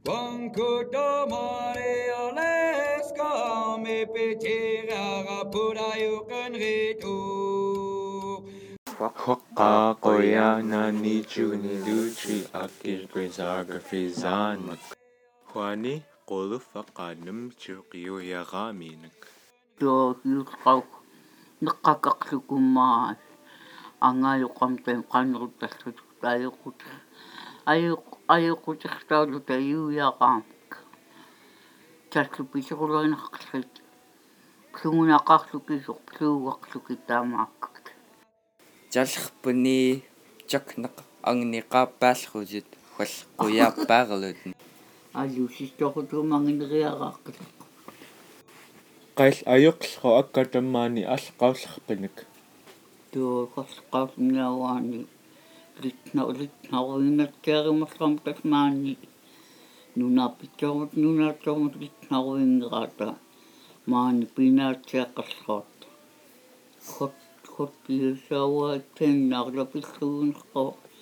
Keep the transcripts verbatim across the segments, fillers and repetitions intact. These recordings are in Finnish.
Wankuto Maria Leska me petira pura yukan ritu. Hokka koya na ni chuni luchi akir grizagraphy zanak. Juani qolu faqanum chirqiyo yagaminak. Jo yulqaw naqaqaqsukumaa angayuqamten qanrutasut ayuqut ayuq ayuqutistaudu tayuyaqamak tasupisuqulainaqsit suunaqarlukisuq suuaqsukitamaak Jalxpuni chaknaq angniqaappaallrusut huallquyaappaarlut ayusistoqutumanginriaqaqqit Qail ayuqlqo akkatamaani allqaullerpinak. jo qasqausniawaani litna litnaruinattiarimarlam tasmaani nunapitsorut nunatsorut litnaruingeraata maani pinaatsiaqallruat hot hot piusawa tennarlapilluunerqo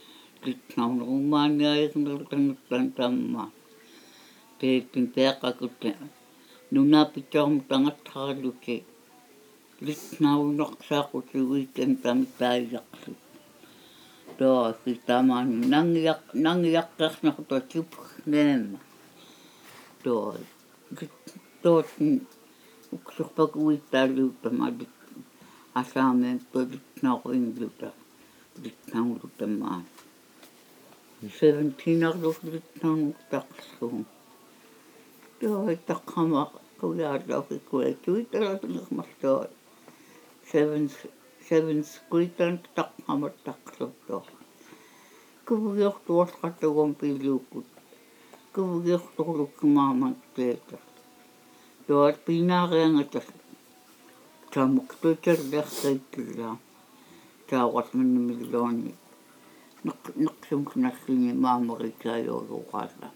litnaunerumaaniairnertanuttan tamma teeppin peaqakutte nunapitsormu tangattaralluti litnaunersaaqutiuiten tamitaailaqsut toa sitamaan nangiaq nangiaqqernertotup neema toa toot uksurpakuittaalluuttamalit asaameen pelitnauringluta litnaulutamaan seventeen-arlus litnaunutaqsuun toa ittaqqama kuyaarlaukikuituitalasungermartoa seven seven skuitan taqqamattaqsutto kuviortuorqatugum piluukut kuviorturlukkumaaman teeta toat pinaariangatas tamuqtuiterlerqaikkillaa taawasmannimillooni neq neqsumknassini maamerikaajooluqaalla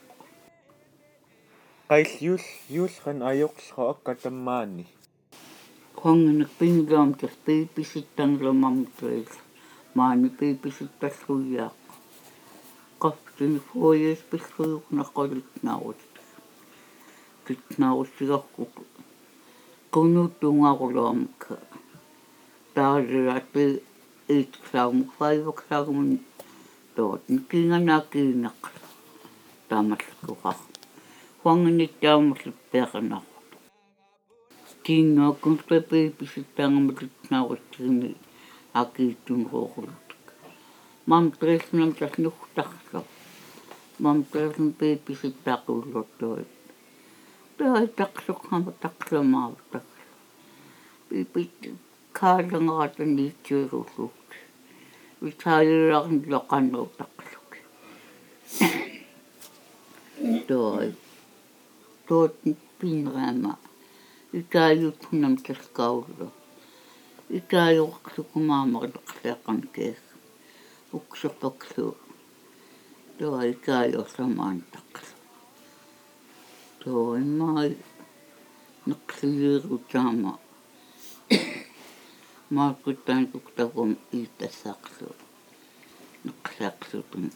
Qail yul yulqan ayuqlqo akkatamaani. Hongenek pinglaam tas piipisittanlamamtuil maani piipisittalluiaaq qaftini foyes pilluyuqnaqolitnaarut kitnaarussigarkuk qunuttungaruloamik taalilaati iitksaamuk faivoksaagumun toot nikinganaakiinaq tamalluqaq hongenitaamallut peernaq Tingaakun piipisittangamatitnaarutsini akiittunruuqulutuk mam tresnam tasnuqtarlo mam tresn piipisittaqulluttoi tai taqsuqqama taqlamaavtak piipit kaalangarataniitsuirulluut vitsaalilarniloqannuutaqluk toi toot pinraama itaayuttunam taskaullu itaayuaqsukumaamerleqleeqankees ukserpaksu toa itaayorlamaan taqlu toi maai neqsiliirutaama maakuttaan iittassaqlu neqsaqsutun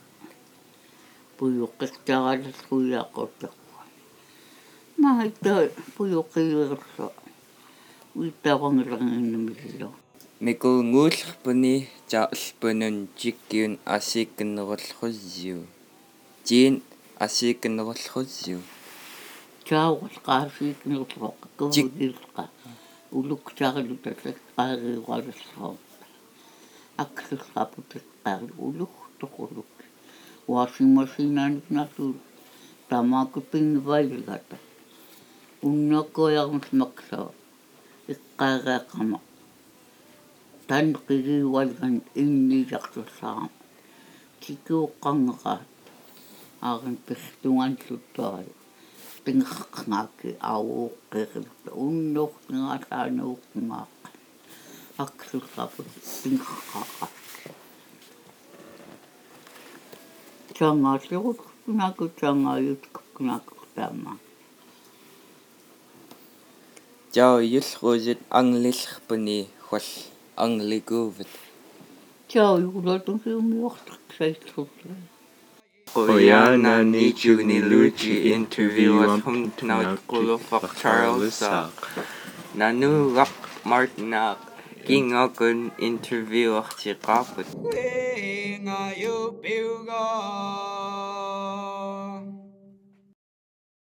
puyuqqirtaarallasquyaaqortaq Maitoi puyuqiirso uittavangeranginnamillo Mikulngullerpuni jaarlpunun jikkiun asiikkennerullussiu Jin asiikkennerullussiu Chaawal qaasiiknerulluq kuvugiilqa uluksaarlutasaq qaariuqalussoo aksusqaputat qaarlu uluktoquluk washing machine-aanik nasuul tamaakupinnivailgata unnakoyarmusmakso iqqaareeqama tanqigiualgan inniilartussaram tikuuqqangeqaat aarin pirtunganluttai tingerqangaakki auuqqeerilta unnuortingaasaanuuqqungaaq aksussaput tingerqaqat changaasirut naku changaayut nakuttaama Jao yulquusit anglillerpuni huall anglikuuvat Chao yuulatun siumiortaqsaitsulla Qoyana ni juni luchi interview at hum tnautkulo fak Charles Sak. Nanu lak martnak king akun interview ak chikaput. Nga yu piu ga